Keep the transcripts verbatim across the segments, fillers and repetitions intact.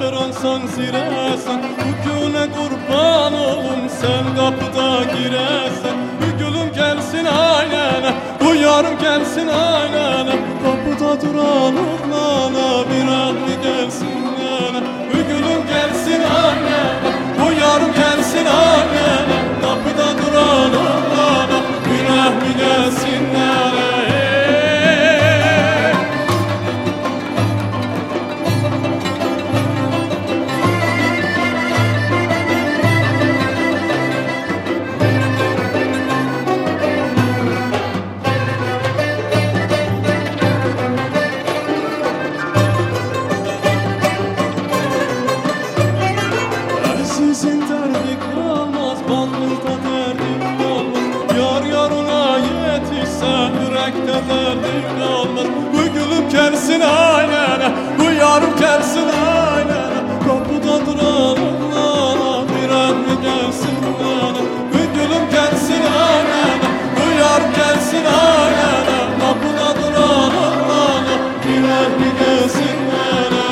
taşeronsan ziresen, bu güne kurban olum sen kapıda giresen. Bir gülüm gelsin ailene, bu yarım gelsin ailene, kapıda duran oğlana bir rahmi gelsin nene. Bir gülüm gelsin ailene, bu yarım gelsin ailene, kapıda duran oğlana bir rahmi gelsin nene. Sizin derdi kalmaz, bağrında derdi kalmaz. Yar yarına yetişse yürekte derdi kalmaz. Bu gülüm gelsin ailene, bu yarım gelsin ailene, kapıda duran oğlana bir rahmi gelsin nene. Bu gülüm gelsin ailene, bu yarım gelsin ailene, kapıda duran oğlana bir rahmi gelsin nene.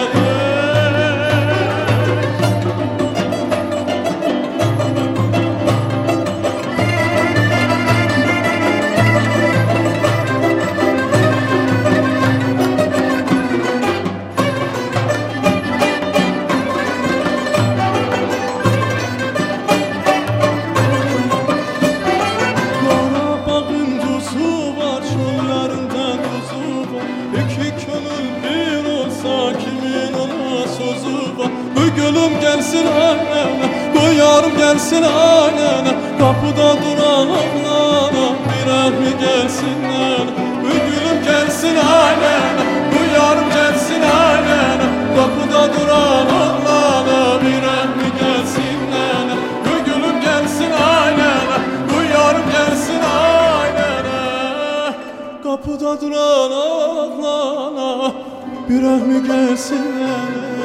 Bu gülüm gelsin annene, bu yarım gelsin annene, kapıda duran oğlana bir rahmi gelsin nene. Bu gülüm gelsin annene, bu yarım gelsin annene, kapıda duran oğlana bir rahmi gelsin nene. Bu gülüm gelsin annene, bu yarım gelsin annene, kapıda duran oğlana bir rahmi gelsin nene.